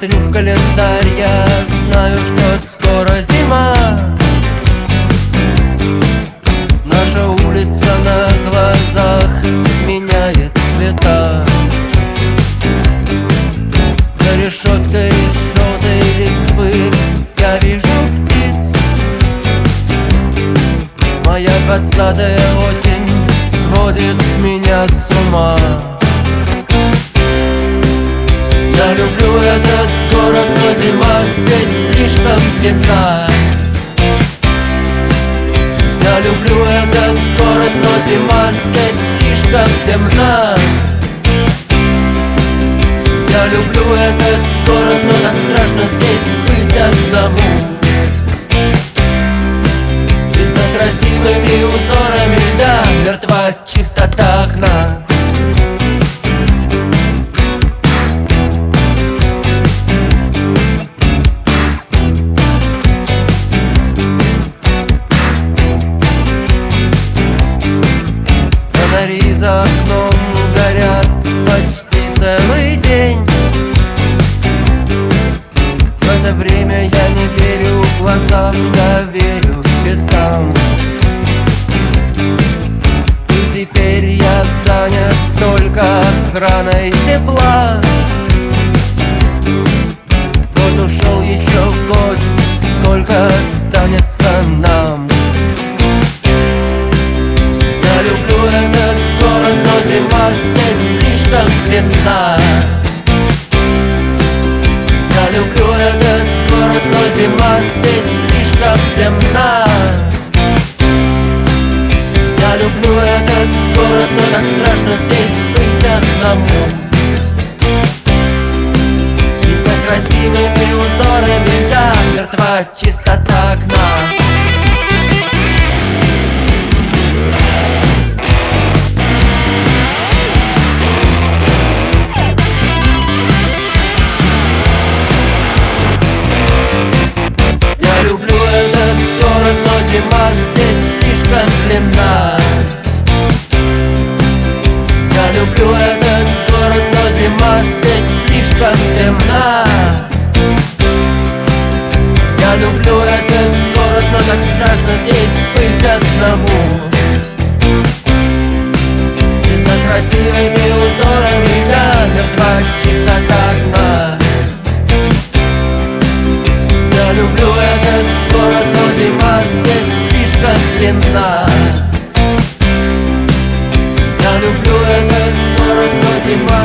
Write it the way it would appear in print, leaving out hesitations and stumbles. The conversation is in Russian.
Смотрю в календарь, я знаю, что скоро зима. Наша улица на глазах меняет цвета. За решеткой желтой листвы я вижу птиц. Моя 20-я осень сводит меня с ума. Я люблю этот город, но зима здесь слишком длинна. Я люблю этот город, но зима здесь слишком темна. Я люблю этот город, но так страшно здесь быть одному. И за красивыми узорами льда мертва чистота окна. Фонари за окном горят почти целый день. В это время я не верю глазам, я верю часам. И теперь я занят только охраной тепла. Вот ушел еще год, сколько останется нам. Я люблю этот город, но зима здесь слишком длинна. Я люблю этот город, но зима здесь слишком темна. Я люблю этот город, но так страшно здесь быть одному. И за красивыми узорами льда мертва чистота окна. Зима здесь слишком длинна. Я люблю этот город, но зима здесь слишком темна. Я люблю этот город, но так страшно здесь быть одному. И за красивыми узорами льда мертва чистота окна. Я люблю этот город, но зима здесь слишком длинна. Я люблю этот город, но зима